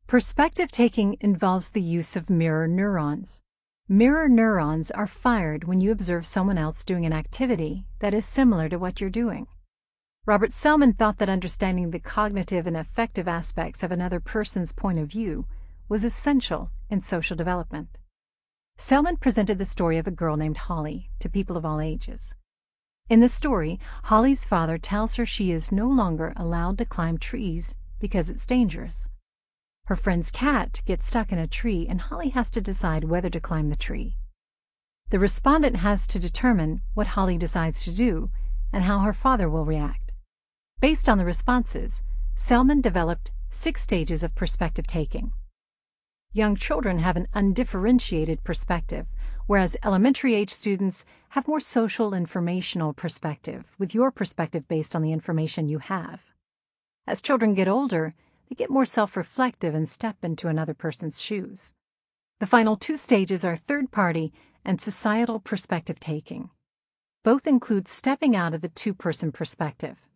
Perspective taking involves the use of mirror neurons. Mirror neurons are fired when you observe someone else doing an activity that is similar to what you're doing. Robert Selman thought that understanding the cognitive and affective aspects of another person's point of view was essential in social development. Selman presented the story of a girl named Holly to people of all ages. In the story, Holly's father tells her she is no longer allowed to climb trees because it's dangerous. Her friend's cat gets stuck in a tree, and Holly has to decide whether to climb the tree. The respondent has to determine what Holly decides to do and how her father will react. Based on the responses, Selman developed 6 stages of perspective taking. Young children have an undifferentiated perspective, whereas elementary-age students have more social informational perspective, with your perspective based on the information you have. As children get older, they get more self-reflective and step into another person's shoes. The final 2 stages are third-party and societal perspective taking. Both include stepping out of the 2-person perspective.